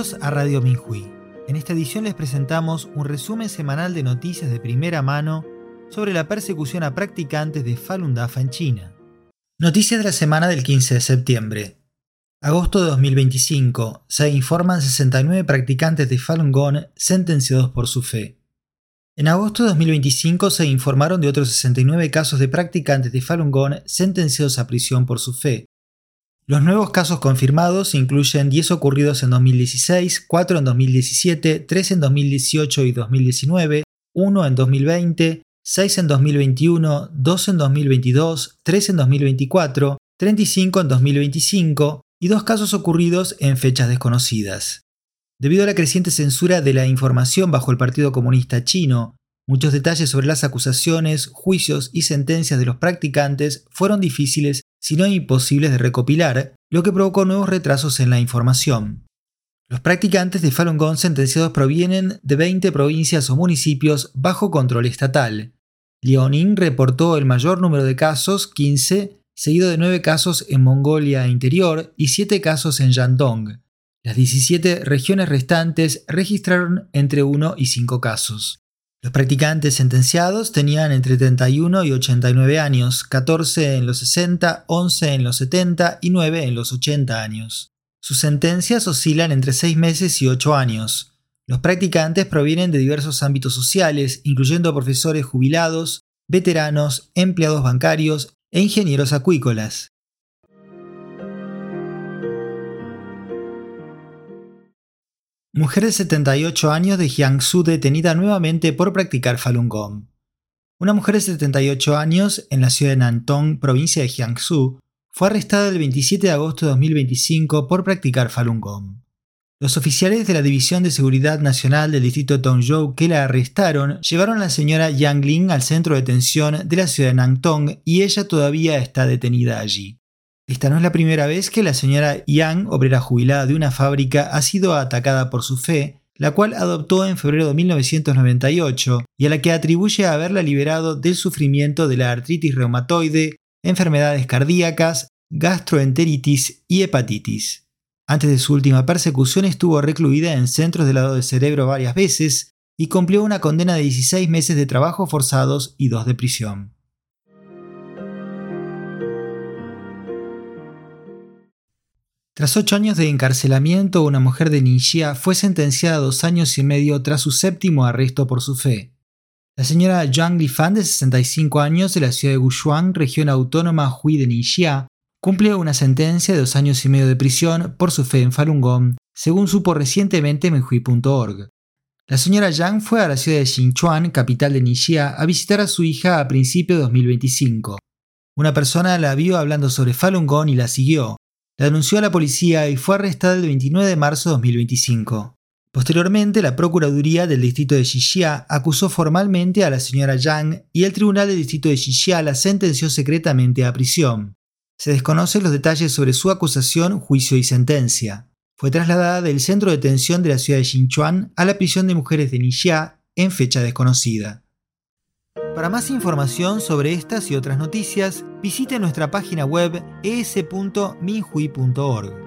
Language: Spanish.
Bienvenidos a Radio Minhui. En esta edición les presentamos un resumen semanal de noticias de primera mano sobre la persecución a practicantes de Falun Dafa en China. Noticias de la semana del 15 de septiembre. Agosto de 2025. Se informan 69 practicantes de Falun Gong sentenciados por su fe. En agosto de 2025 se informaron de otros 69 casos de practicantes de Falun Gong sentenciados a prisión por su fe. Los nuevos casos confirmados incluyen 10 ocurridos en 2016, 4 en 2017, 3 en 2018 y 2019, 1 en 2020, 6 en 2021, 2 en 2022, 3 en 2024, 35 en 2025 y 2 casos ocurridos en fechas desconocidas. Debido a la creciente censura de la información bajo el Partido Comunista Chino, muchos detalles sobre las acusaciones, juicios y sentencias de los practicantes fueron difíciles, si no imposibles de recopilar, lo que provocó nuevos retrasos en la información. Los practicantes de Falun Gong sentenciados provienen de 20 provincias o municipios bajo control estatal. Liaoning reportó el mayor número de casos, 15, seguido de 9 casos en Mongolia Interior y 7 casos en Shandong. Las 17 regiones restantes registraron entre 1 y 5 casos. Los practicantes sentenciados tenían entre 31 y 89 años, 14 en los 60, 11 en los 70 y 9 en los 80 años. Sus sentencias oscilan entre 6 meses y 8 años. Los practicantes provienen de diversos ámbitos sociales, incluyendo profesores jubilados, veteranos, empleados bancarios e ingenieros acuícolas. Mujer de 78 años de Jiangsu detenida nuevamente por practicar Falun Gong. Una mujer de 78 años en la ciudad de Nantong, provincia de Jiangsu, fue arrestada el 27 de agosto de 2025 por practicar Falun Gong. Los oficiales de la División de Seguridad Nacional del distrito de Tongzhou que la arrestaron llevaron a la señora Yang Ling al centro de detención de la ciudad de Nantong y ella todavía está detenida allí. Esta no es la primera vez que la señora Yang, obrera jubilada de una fábrica, ha sido atacada por su fe, la cual adoptó en febrero de 1998 y a la que atribuye haberla liberado del sufrimiento de la artritis reumatoide, enfermedades cardíacas, gastroenteritis y hepatitis. Antes de su última persecución estuvo recluida en centros de lavado de cerebro varias veces y cumplió una condena de 16 meses de trabajos forzados y 2 de prisión. Tras 8 años de encarcelamiento, una mujer de Ningxia fue sentenciada a 2 años y medio tras su 7º arresto por su fe. La señora Zhang Lifan, de 65 años, de la ciudad de Guchuan, región autónoma Hui de Ningxia, cumplió una sentencia de 2 años y medio de prisión por su fe en Falun Gong, según supo recientemente Minhui.org. La señora Zhang fue a la ciudad de Xinchuan, capital de Ningxia, a visitar a su hija a principios de 2025. Una persona la vio hablando sobre Falun Gong y la siguió. La denunció a la policía y fue arrestada el 29 de marzo de 2025. Posteriormente, la Procuraduría del Distrito de Xixia acusó formalmente a la señora Yang y el Tribunal del Distrito de Xixia la sentenció secretamente a prisión. Se desconocen los detalles sobre su acusación, juicio y sentencia. Fue trasladada del centro de detención de la ciudad de Xinchuan a la prisión de mujeres de Ningxia en fecha desconocida. Para más información sobre estas y otras noticias, visite nuestra página web es.minhui.org.